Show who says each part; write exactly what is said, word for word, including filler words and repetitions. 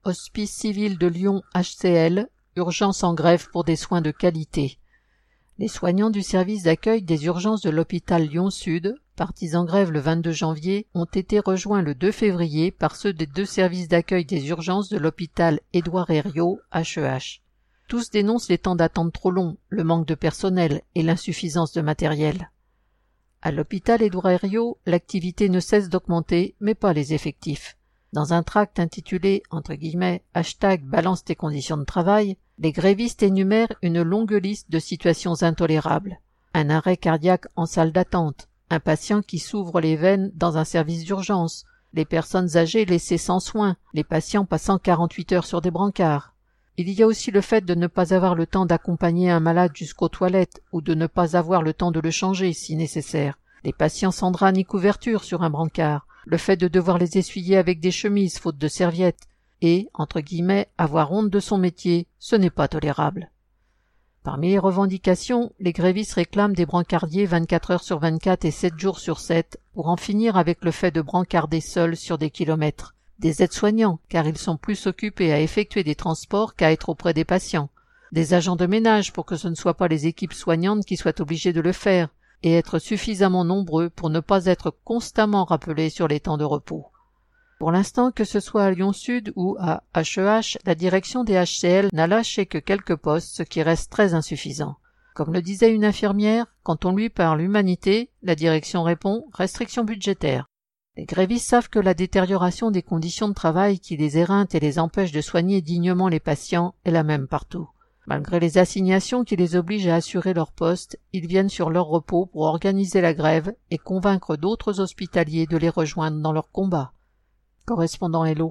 Speaker 1: Hospice civil de Lyon H C L, urgence en grève pour des soins de qualité. Les soignants du service d'accueil des urgences de l'hôpital Lyon-Sud, partis en grève le vingt-deux janvier, ont été rejoints le deux février par ceux des deux services d'accueil des urgences de l'hôpital Édouard Herriot, H E H. Tous dénoncent les temps d'attente trop longs, le manque de personnel et l'insuffisance de matériel. À l'hôpital Édouard Herriot, l'activité ne cesse d'augmenter, mais pas les effectifs. Dans un tract intitulé entre guillemets hashtag balance tes conditions de travail, les grévistes énumèrent une longue liste de situations intolérables. Un arrêt cardiaque en salle d'attente, un patient qui s'ouvre les veines dans un service d'urgence, les personnes âgées laissées sans soins, les patients passant quarante-huit heures sur des brancards. Il y a aussi le fait de ne pas avoir le temps d'accompagner un malade jusqu'aux toilettes ou de ne pas avoir le temps de le changer si nécessaire. Les patients sans drap ni couverture sur un brancard, le fait de devoir les essuyer avec des chemises faute de serviettes et, entre guillemets, avoir honte de son métier, ce n'est pas tolérable. Parmi les revendications, les grévistes réclament des brancardiers vingt-quatre heures sur vingt-quatre et sept jours sur sept pour en finir avec le fait de brancarder seuls sur des kilomètres. Des aides-soignants, car ils sont plus occupés à effectuer des transports qu'à être auprès des patients. Des agents de ménage pour que ce ne soient pas les équipes soignantes qui soient obligées de le faire, et être suffisamment nombreux pour ne pas être constamment rappelés sur les temps de repos. Pour l'instant, que ce soit à Lyon-Sud ou à H E H, la direction des H C L n'a lâché que quelques postes, ce qui reste très insuffisant. Comme le disait une infirmière, quand on lui parle humanité, la direction répond « restriction budgétaire ». Les grévistes savent que la détérioration des conditions de travail qui les éreinte et les empêche de soigner dignement les patients est la même partout. Malgré les assignations qui les obligent à assurer leur poste, ils viennent sur leur repos pour organiser la grève et convaincre d'autres hospitaliers de les rejoindre dans leur combat. Correspondant Hello.